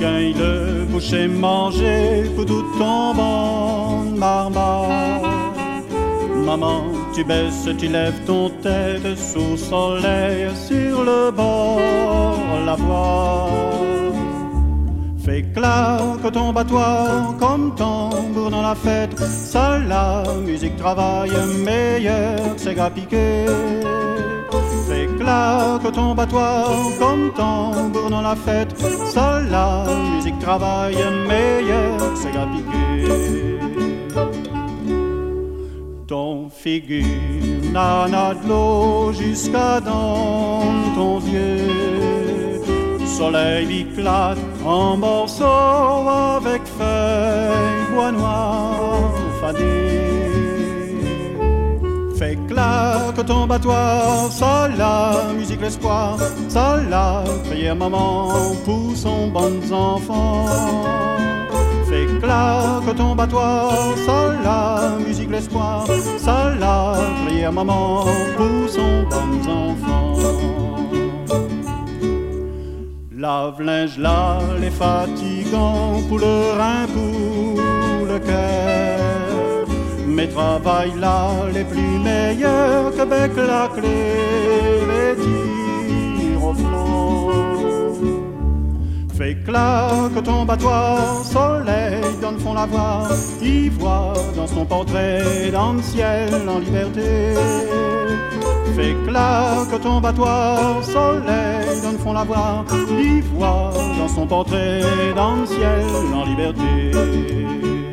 gagne le boucher manger pour tout ton bon marmot. Maman, tu baisses, tu lèves ton tête sous le soleil sur le bord la voie. Fais claque ton battoir comme tambour dans la fête. Ça la musique travaille meilleur que c'est gars piqué. Fais claque ton battoir comme tambour dans la fête. Ça la musique travaille meilleur que c'est gars piqué. Ton figure nana de l'eau jusqu'à dans ton yeux. Soleil éclate en morceaux avec feuilles bois noir fadé. Fais claque ton battoir, ça la musique l'espoir, ça la prière maman pour son bons enfants. Fais claque ton battoir, ça la musique l'espoir, ça la prière maman pour son bons enfants. Lave-linge là, les fatigants pour le rein, pour le cœur. Mes travails là, les plus meilleurs, qu'avec la clé, les tirs au flanc. Fais claque ton battoir, soleil dans le fond la voix, y voit dans son portrait, dans le ciel en liberté. Fais claque ton battoir, soleil dans le fond la voix, y voit dans son portrait, dans le ciel en liberté.